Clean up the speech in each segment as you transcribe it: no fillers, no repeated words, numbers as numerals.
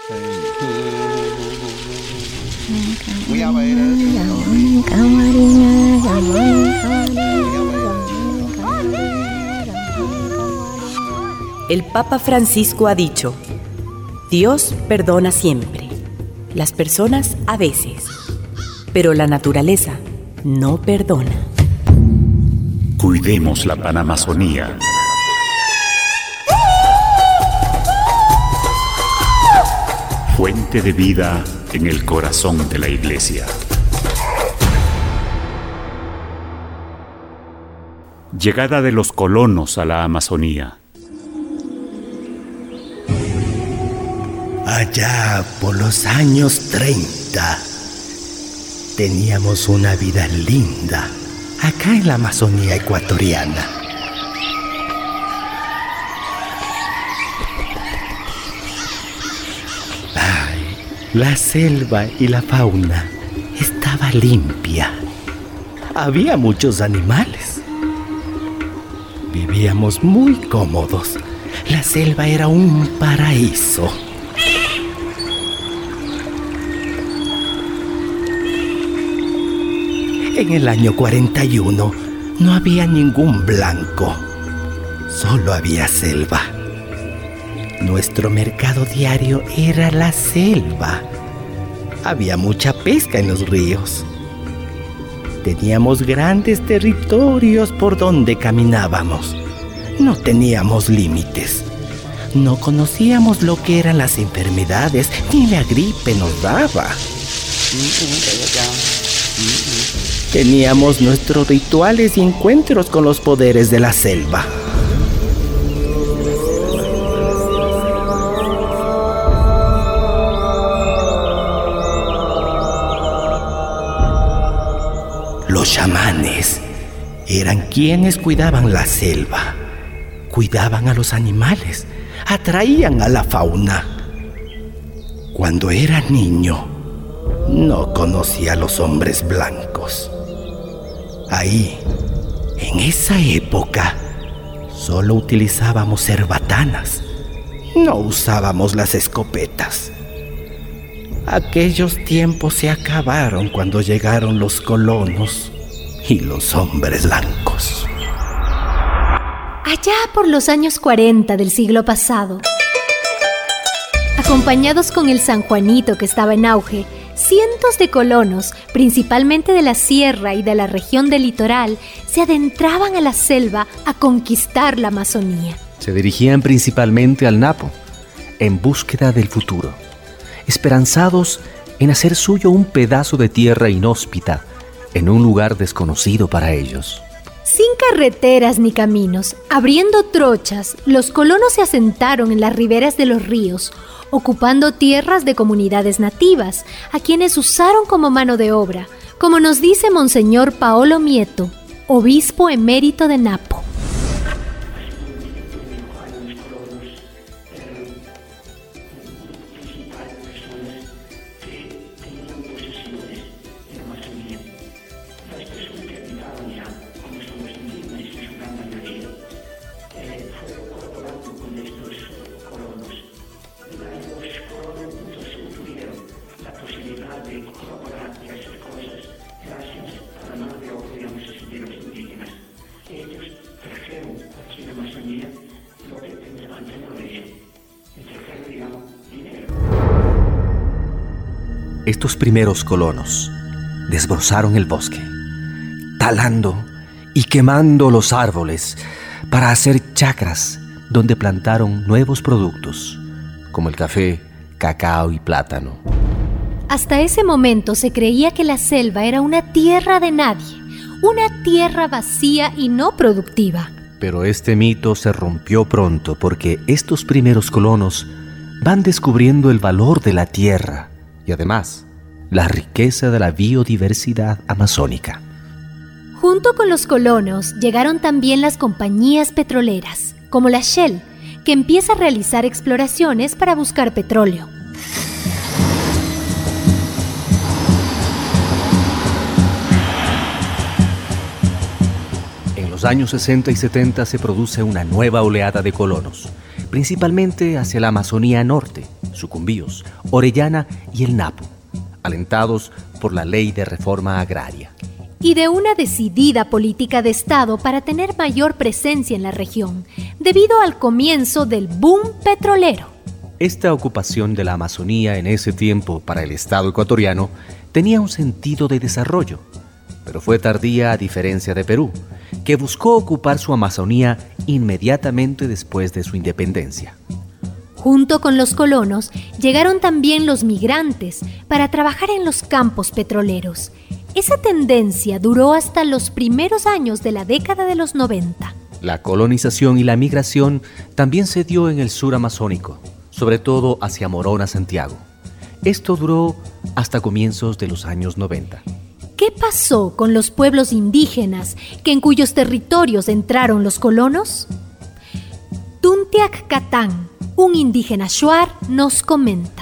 El Papa Francisco ha dicho: Dios perdona siempre, las personas a veces, pero la naturaleza no perdona. Cuidemos la Panamazonía. Fuente de vida en el corazón de la Iglesia. Llegada de los colonos a la Amazonía. Allá por los años 30, teníamos una vida linda acá en la Amazonía ecuatoriana. Ay, la selva y la fauna estaba limpia. Había muchos animales. Vivíamos muy cómodos. La selva era un paraíso. En el año 41 no había ningún blanco, solo había selva. Nuestro mercado diario era la selva. Había mucha pesca en los ríos. Teníamos grandes territorios por donde caminábamos. No teníamos límites. No conocíamos lo que eran las enfermedades, ni la gripe nos daba. Teníamos nuestros rituales y encuentros con los poderes de la selva. Los chamanes eran quienes cuidaban la selva, cuidaban a los animales, atraían a la fauna. Cuando era niño, no conocía a los hombres blancos. Ahí, en esa época, solo utilizábamos cerbatanas, no usábamos las escopetas. Aquellos tiempos se acabaron cuando llegaron los colonos y los hombres blancos. Allá por los años 40 del siglo pasado, acompañados con el San Juanito que estaba en auge, cientos de colonos, principalmente de la sierra y de la región del litoral, se adentraban a la selva a conquistar la Amazonía. Se dirigían principalmente al Napo, en búsqueda del futuro, esperanzados en hacer suyo un pedazo de tierra inhóspita en un lugar desconocido para ellos. Sin carreteras ni caminos, abriendo trochas, los colonos se asentaron en las riberas de los ríos, ocupando tierras de comunidades nativas, a quienes usaron como mano de obra, como nos dice Monseñor Paolo Mieto, obispo emérito de Napo. Estos primeros colonos desbrozaron el bosque, talando y quemando los árboles para hacer chacras donde plantaron nuevos productos, como el café, cacao y plátano. Hasta ese momento se creía que la selva era una tierra de nadie, una tierra vacía y no productiva. Pero este mito se rompió pronto porque estos primeros colonos van descubriendo el valor de la tierra y además la riqueza de la biodiversidad amazónica. Junto con los colonos llegaron también las compañías petroleras, como la Shell, que empieza a realizar exploraciones para buscar petróleo. En los años 60 y 70 se produce una nueva oleada de colonos, principalmente hacia la Amazonía norte, Sucumbíos, Orellana y el Napo, alentados por la ley de reforma agraria. Y de una decidida política de Estado para tener mayor presencia en la región, debido al comienzo del boom petrolero. Esta ocupación de la Amazonía en ese tiempo para el Estado ecuatoriano tenía un sentido de desarrollo, pero fue tardía a diferencia de Perú, que buscó ocupar su Amazonía inmediatamente después de su independencia. Junto con los colonos, llegaron también los migrantes para trabajar en los campos petroleros. Esa tendencia duró hasta los primeros años de la década de los 90. La colonización y la migración también se dio en el sur amazónico, sobre todo hacia Morona, Santiago. Esto duró hasta comienzos de los años 90. ¿Qué pasó con los pueblos indígenas en cuyos territorios entraron los colonos? Tuntiak Catán, un indígena shuar, nos comenta.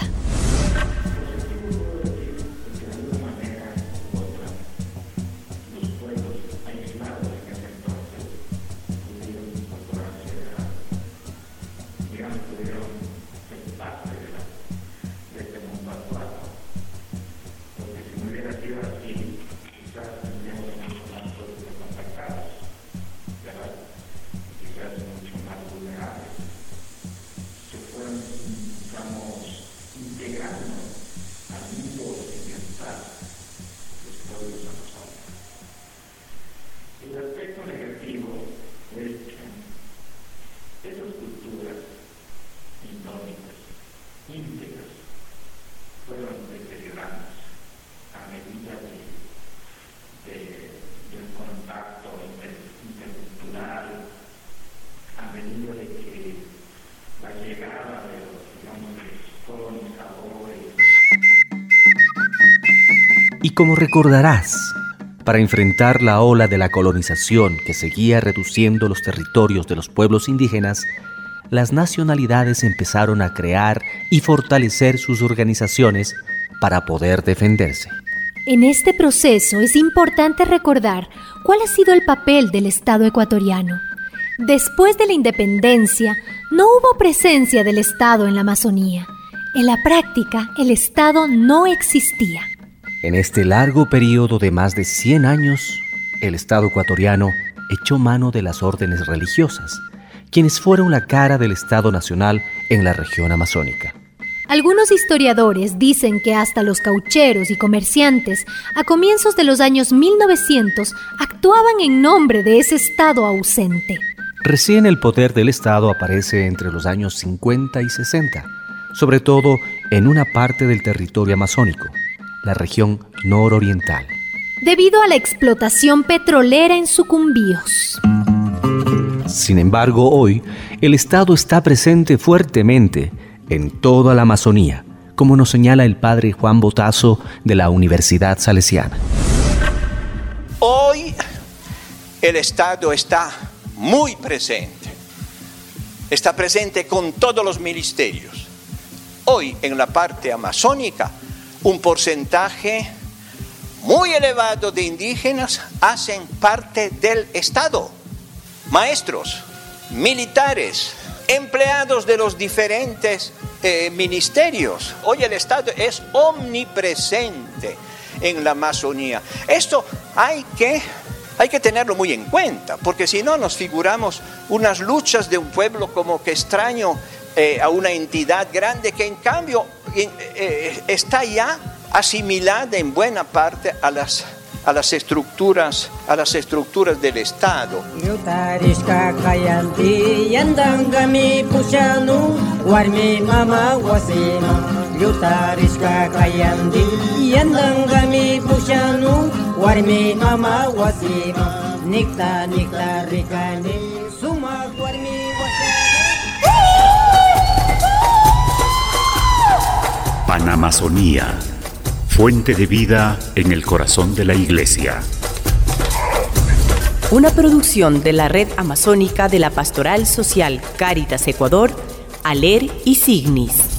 Y como recordarás, para enfrentar la ola de la colonización que seguía reduciendo los territorios de los pueblos indígenas, las nacionalidades empezaron a crear y fortalecer sus organizaciones para poder defenderse. En este proceso es importante recordar cuál ha sido el papel del Estado ecuatoriano. Después de la independencia, no hubo presencia del Estado en la Amazonía. En la práctica, el Estado no existía. En este largo periodo de más de 100 años, el Estado ecuatoriano echó mano de las órdenes religiosas, quienes fueron la cara del Estado nacional en la región amazónica. Algunos historiadores dicen que hasta los caucheros y comerciantes, a comienzos de los años 1900, actuaban en nombre de ese Estado ausente. Recién el poder del Estado aparece entre los años 50 y 60, sobre todo en una parte del territorio amazónico, la región nororiental. Debido a la explotación petrolera en Sucumbíos. Sin embargo, hoy, el Estado está presente fuertemente en toda la Amazonía, como nos señala el padre Juan Botazo de la Universidad Salesiana. Hoy, el Estado está muy presente. Está presente con todos los ministerios. Hoy, en la parte amazónica, un porcentaje muy elevado de indígenas hacen parte del Estado. Maestros, militares, empleados de los diferentes ministerios. Hoy el Estado es omnipresente en la Amazonía. Esto hay que tenerlo muy en cuenta, porque si no nos figuramos unas luchas de un pueblo como que extraño a una entidad grande que en cambio está ya asimilada en buena parte a las estructuras del Estado. Panamazonía, fuente de vida en el corazón de la Iglesia. Una producción de la Red Amazónica de la Pastoral Social Cáritas Ecuador, ALER y Signis.